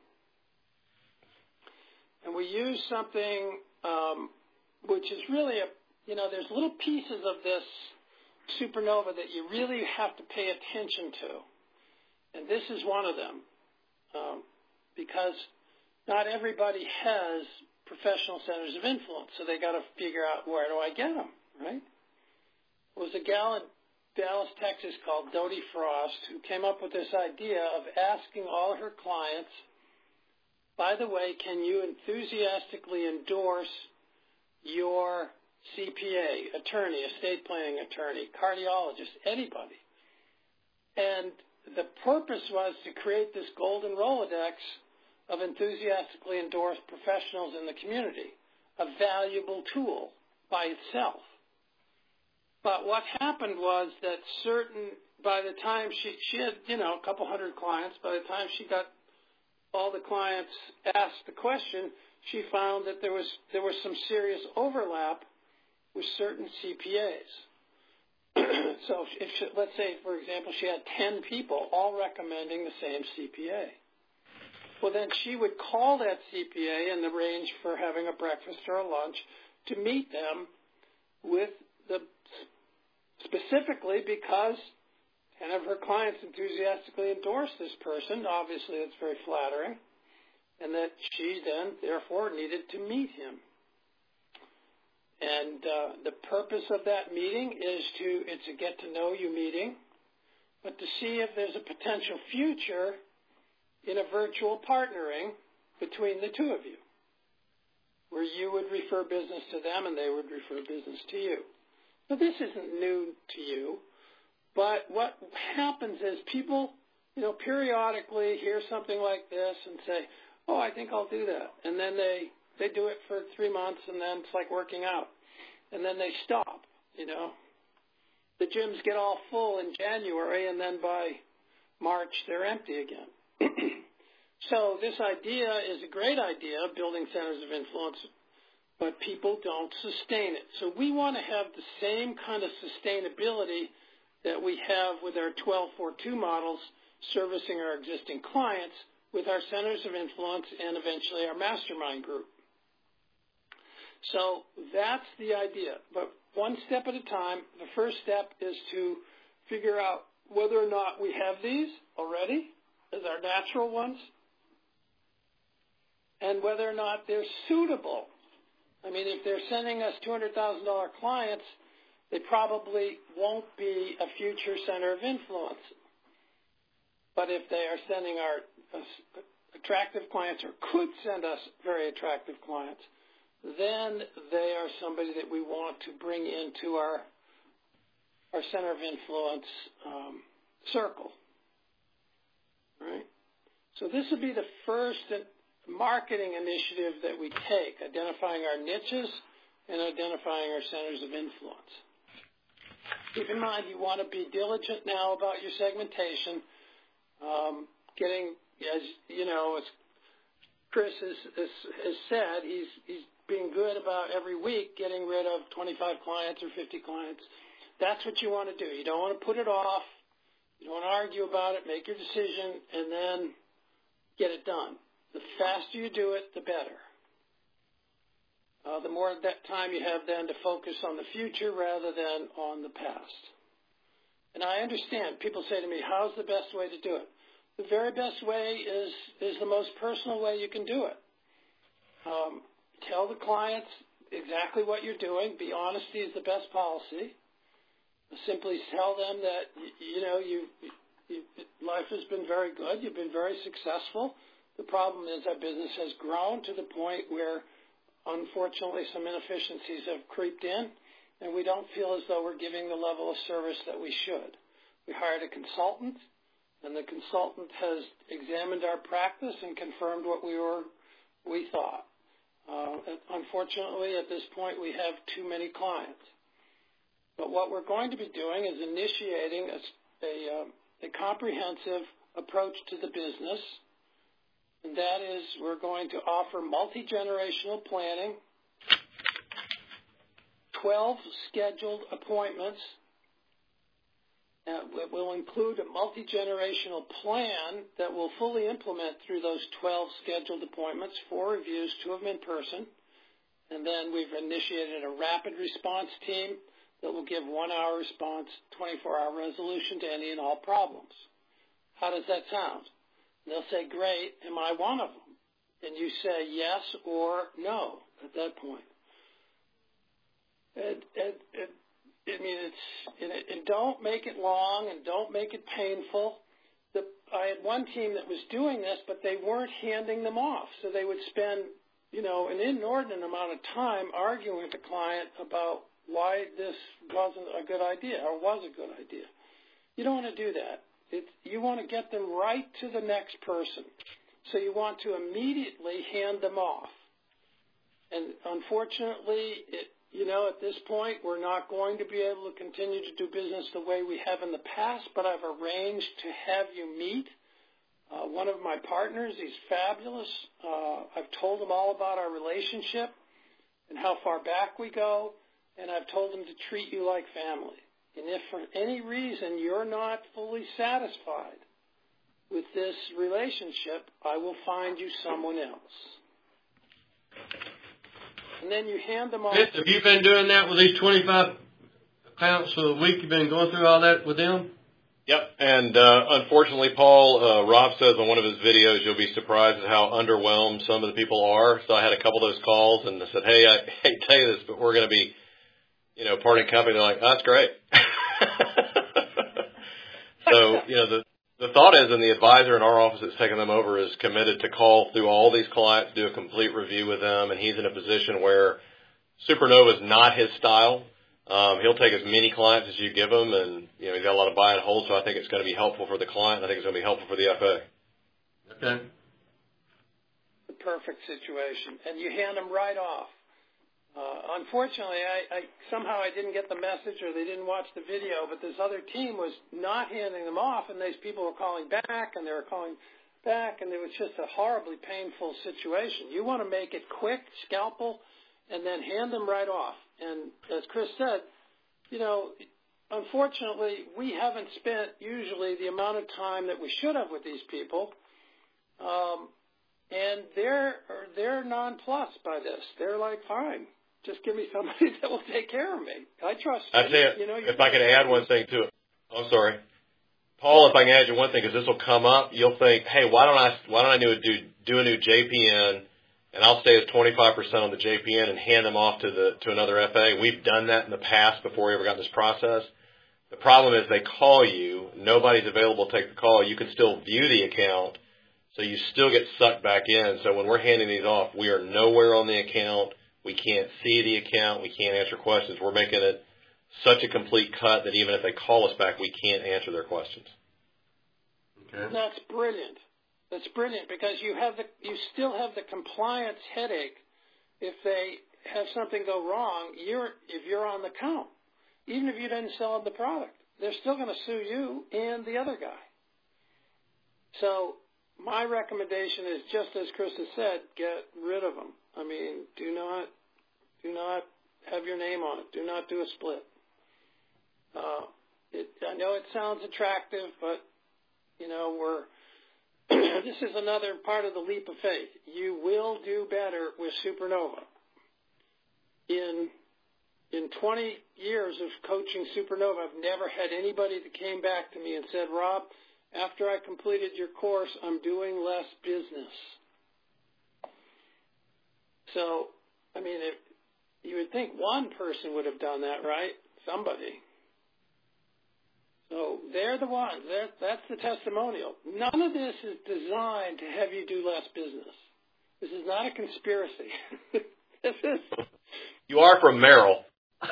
And we use something um, which is really a, you know, there's little pieces of this supernova that you really have to pay attention to. And this is one of them. Um, because not everybody has professional centers of influence, so they got to figure out, where do I get them, right? There was a gal in Dallas, Texas called Dodie Frost who came up with this idea of asking all her clients, by the way, can you enthusiastically endorse your C P A, attorney, estate planning attorney, cardiologist, anybody? And the purpose was to create this golden Rolodex of enthusiastically endorsed professionals in the community, a valuable tool by itself. But what happened was that certain, by the time she, she had, you know, a couple hundred clients, by the time she got all the clients asked the question, she found that there was, there was some serious overlap with certain C P As. So if she, let's say, for example, she had ten people all recommending the same C P A. Well, then she would call that C P A and arrange for having a breakfast or a lunch to meet them with the, specifically because ten of her clients enthusiastically endorsed this person. Obviously, that's very flattering. And that she then, therefore, needed to meet him. And uh, the purpose of that meeting is to, it's a get-to-know-you meeting, but to see if there's a potential future in a virtual partnering between the two of you, where you would refer business to them and they would refer business to you. Now, this isn't new to you, but what happens is people, you know, periodically hear something like this and say, oh, I think I'll do that. And then they, they do it for three months and then it's like working out. And then they stop, you know. The gyms get all full in January and then by March they're empty again. So this idea is a great idea, building centers of influence, but people don't sustain it. So we want to have the same kind of sustainability that we have with our twelve four two models servicing our existing clients with our centers of influence and eventually our mastermind group. So that's the idea. But one step at a time, the first step is to figure out whether or not we have these already as our natural ones and whether or not they're suitable. I mean, if they're sending us two hundred thousand dollars clients, they probably won't be a future center of influence. But if they are sending our uh, attractive clients or could send us very attractive clients, then they are somebody that we want to bring into our our center of influence um, circle. Right? So this would be the first marketing initiative that we take, identifying our niches and identifying our centers of influence. Keep in mind, you want to be diligent now about your segmentation, um, getting, as you know, as Chris has, has, has said, he's, he's being good about every week getting rid of twenty-five clients or fifty clients. That's what you want to do. You don't want to put it off. You don't want to argue about it. Make your decision and then get it done. The faster you do it, the better. Uh, the more that time you have then to focus on the future rather than on the past. And I understand. People say to me, how's the best way to do it? The very best way is, is the most personal way you can do it. Um, tell the clients exactly what you're doing. Be honesty is the best policy. Simply tell them that, you know, you, you, life has been very good. You've been very successful. The problem is that business has grown to the point where, unfortunately, some inefficiencies have creeped in, and we don't feel as though we're giving the level of service that we should. We hired a consultant, and the consultant has examined our practice and confirmed what we were, we thought. Uh, unfortunately, at this point, we have too many clients. But what we're going to be doing is initiating a, a, uh, a comprehensive approach to the business, and that is we're going to offer multi-generational planning, twelve scheduled appointments. Uh, it will include a multi-generational plan that will fully implement through those twelve scheduled appointments, four reviews, two of them in person. And then we've initiated a rapid response team that will give one-hour response, twenty-four hour resolution to any and all problems. How does that sound? They'll say, great, am I one of them? And you say yes or no at that point. And, and, and I mean, it's, and, and don't make it long and don't make it painful. The, I had one team that was doing this, but they weren't handing them off. So they would spend, you know, an inordinate amount of time arguing with the client about why this wasn't a good idea or was a good idea. You don't want to do that. It, you want to get them right to the next person. So you want to immediately hand them off. And unfortunately, it, you know, at this point, we're not going to be able to continue to do business the way we have in the past, but I've arranged to have you meet uh, one of my partners. He's fabulous. Uh, I've told him all about our relationship and how far back we go, and I've told him to treat you like family. And if for any reason you're not fully satisfied with this relationship, I will find you someone else. And then you hand them off. Chris, have you been doing that with these twenty-five accounts for the week? You've been going through all that with them? Yep. And uh, unfortunately, Paul, uh, Rob says on one of his videos, you'll be surprised at how underwhelmed some of the people are. So I had a couple of those calls and I said, hey, I hate to tell you this, but we're going to be, you know, parting company. They're like, oh, that's great. So, you know, the, the thought is, and the advisor in our office that's taking them over is committed to call through all these clients, do a complete review with them, and he's in a position where Supernova is not his style. Um, he'll take as many clients as you give him, and, you know, he's got a lot of buy and hold, so I think it's going to be helpful for the client. I think it's going to be helpful for the F A. Okay. The perfect situation. And you hand them right off. Uh, unfortunately, I, I somehow I didn't get the message or they didn't watch the video, but this other team was not handing them off, and these people were calling back, and they were calling back, and it was just a horribly painful situation. You want to make it quick, scalpel, and then hand them right off. And as Chris said, you know, unfortunately, we haven't spent usually the amount of time that we should have with these people, um, and they're they're nonplussed by this. They're like, fine. Just give me somebody that will take care of me. I trust you. I tell you, you know, if I could add one thing to it. I'm sorry. Paul, if I can add you one thing, because this will come up, you'll think, hey, why don't I why don't I do, do, do a new J P N, and I'll stay as twenty-five percent on the J P N and hand them off to the to another F A. We've done that in the past before we ever got in this process. The problem is they call you. Nobody's available to take the call. You can still view the account, so you still get sucked back in. So when we're handing these off, we are nowhere on the account. We can't see the account. We can't answer questions. We're making it such a complete cut that even if they call us back, we can't answer their questions. Okay. That's brilliant. That's brilliant because you have the you still have the compliance headache if they have something go wrong. You're if you're on the count, even if you didn't sell them the product, they're still going to sue you and the other guy. So my recommendation is just as Chris has said, get rid of them. I mean, do not, do not have your name on it. Do not do a split. Uh, it, I know it sounds attractive, but you know we're. This is another part of the leap of faith. You will do better with Supernova. In in twenty years of coaching Supernova, I've never had anybody that came back to me and said, Rob, after I completed your course, I'm doing less business. So, I mean, if, you would think one person would have done that, right? Somebody. So they're the ones. They're, that's the testimonial. None of this is designed to have you do less business. This is not a conspiracy. This is. You are from Merrill.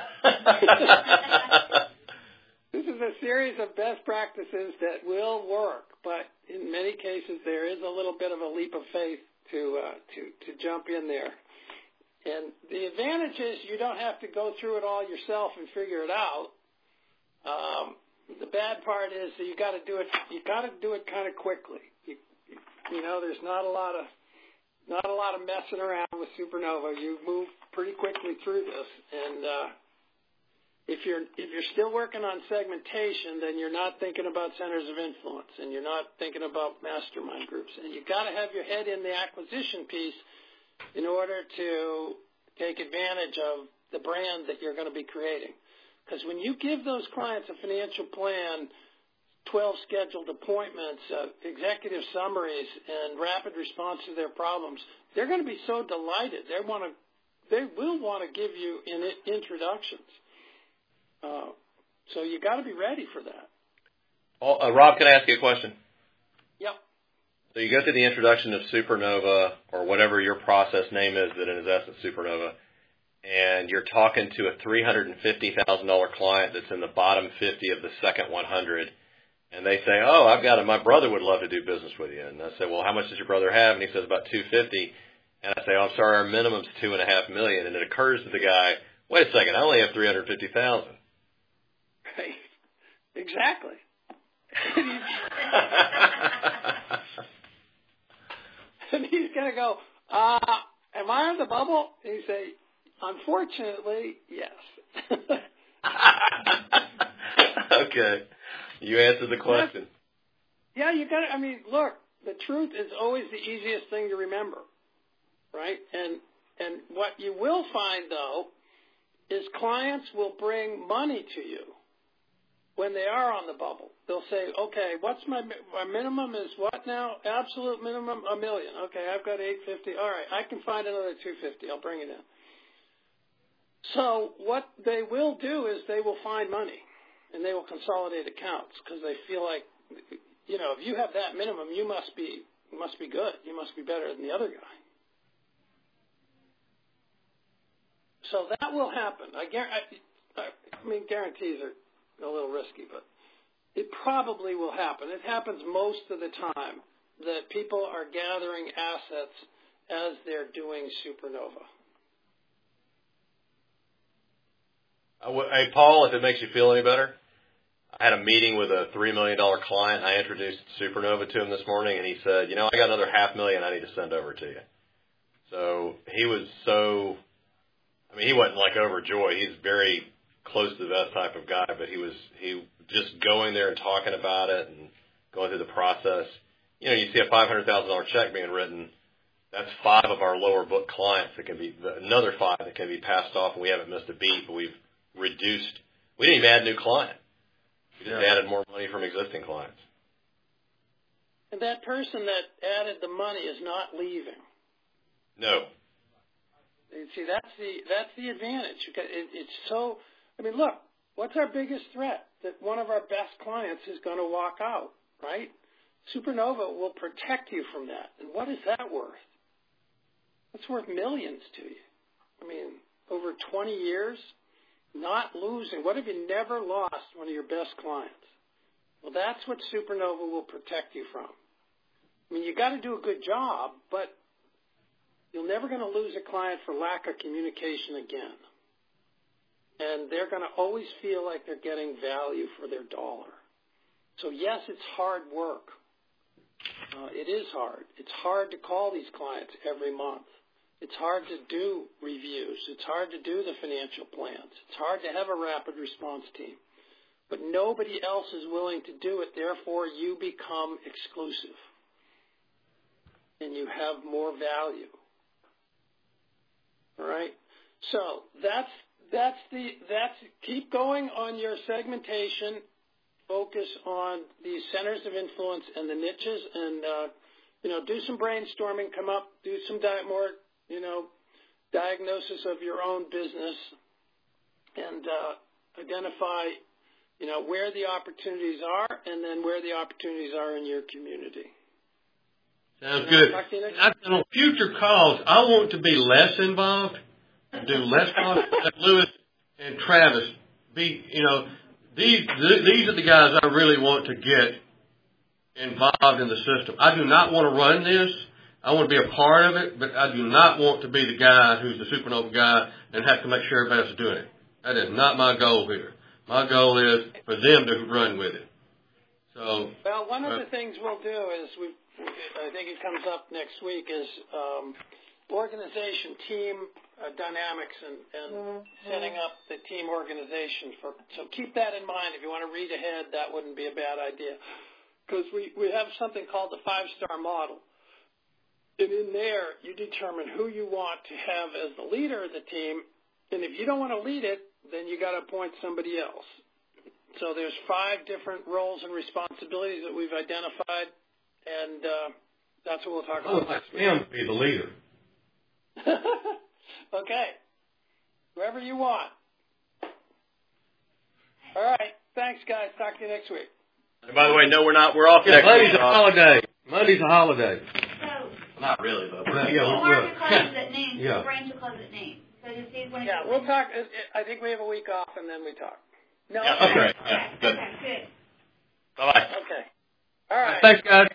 This is a series of best practices that will work, but in many cases there is a little bit of a leap of faith to uh, to to jump in there. And the advantage is you don't have to go through it all yourself and figure it out. Um, the bad part is that you got to do it. You got to do it kind of quickly. You, you, you know, there's not a lot of not a lot of messing around with Supernova. You move pretty quickly through this, and uh, if you're if you're still working on segmentation, then you're not thinking about centers of influence, and you're not thinking about mastermind groups, and you got to have your head in the acquisition piece in order to take advantage of the brand that you're going to be creating. Because when you give those clients a financial plan, twelve scheduled appointments, uh, executive summaries, and rapid response to their problems, they're going to be so delighted. They want to, they will want to give you in introductions. Uh, so you got to be ready for that. Oh, uh, Rob, can I ask you a question? Yep. So you go through the introduction of Supernova, or whatever your process name is that in essence Supernova, and you're talking to a three hundred fifty thousand dollars client that's in the bottom fifty of the second one hundred, and they say, oh, I've got it. My brother would love to do business with you. And I say, well, how much does your brother have? And he says, about two hundred fifty. And I say, oh, I'm sorry, our minimum's two and a half million. And it occurs to the guy, wait a second, I only have three hundred fifty thousand. Right. Exactly. And he's going to go, uh, am I on the bubble? And you say, unfortunately, yes. Okay. You answered the question. Yeah, you got to, I mean, look, the truth is always the easiest thing to remember, right? And and what you will find, though, is clients will bring money to you when they are on the bubble. They'll say, okay, what's my my minimum is what now? Absolute minimum, a million. Okay, I've got eight fifty. All right, I can find another two fifty. I'll bring it in. So what they will do is they will find money, and they will consolidate accounts because they feel like, you know, if you have that minimum, you must be must be good. You must be better than the other guy. So that will happen. I, I, I mean, guarantees are a little risky, but it probably will happen. It happens most of the time that people are gathering assets as they're doing Supernova. Hey, Paul, if it makes you feel any better, I had a meeting with a three million dollars client. I introduced Supernova to him this morning, and he said, you know, I got another half million I need to send over to you. So he was so, I mean, he wasn't like overjoyed. He's very close to the vest type of guy, but he was, he just going there and talking about it and going through the process. You know, you see a five hundred thousand dollars check being written. That's five of our lower book clients that can be, another five that can be passed off, and we haven't missed a beat, but we've reduced, we didn't even add a new client. We just yeah. added more money from existing clients. And that person that added the money is not leaving. No. See, that's the that's the advantage. It, it's so, I mean, look, what's our biggest threat? That one of our best clients is going to walk out, right? Supernova will protect you from that. And what is that worth? That's worth millions to you. I mean, over twenty years, not losing. What if you never lost one of your best clients? Well, that's what Supernova will protect you from. I mean, you got to do a good job, but you're never going to lose a client for lack of communication again. And they're going to always feel like they're getting value for their dollar. So, yes, it's hard work. Uh, it is hard. It's hard to call these clients every month. It's hard to do reviews. It's hard to do the financial plans. It's hard to have a rapid response team. But nobody else is willing to do it. Therefore, you become exclusive. And you have more value. All right? So that's that's the that's keep going on your segmentation. Focus on these centers of influence and the niches, and uh, you know, do some brainstorming. Come up, do some di- more, you know, diagnosis of your own business, and uh, identify, you know, where the opportunities are, and then where the opportunities are in your community. Sounds good. I, on future calls, I want to be less involved, do less calls. Lewis and Travis, be, you know, these these are the guys I really want to get involved in the system. I do not want to run this. I want to be a part of it, but I do not want to be the guy who's the Supernova guy and have to make sure everybody else is doing it. That is not my goal here. My goal is for them to run with it. So, well, one of uh, the things we'll do is we, I think it comes up next week is um, organization, team uh, dynamics, and, and mm-hmm. setting up the team organization. For so keep that in mind. If you want to read ahead, that wouldn't be a bad idea, because we, we have something called the five-star model. And in there, you determine who you want to have as the leader of the team. And if you don't want to lead it, then you got to appoint somebody else. So there's five different roles and responsibilities that we've identified, and uh, that's what we'll talk about. Oh, next week. Him be the leader. Okay. Whoever you want. All right. Thanks, guys. Talk to you next week. And by the way, no, we're not. We're off yeah, next Monday's week. Monday's a holiday. Monday's a holiday. So, not really, though. Yeah, yeah, we'll, we'll close at noon. Yeah. The branch will close at noon. So just see when yeah, we'll talk. I think we have a week off, and then we talk. No. Yeah, okay. okay. Okay. Yeah, good. Okay, good. Bye-bye. Okay. All right. Thanks, guys.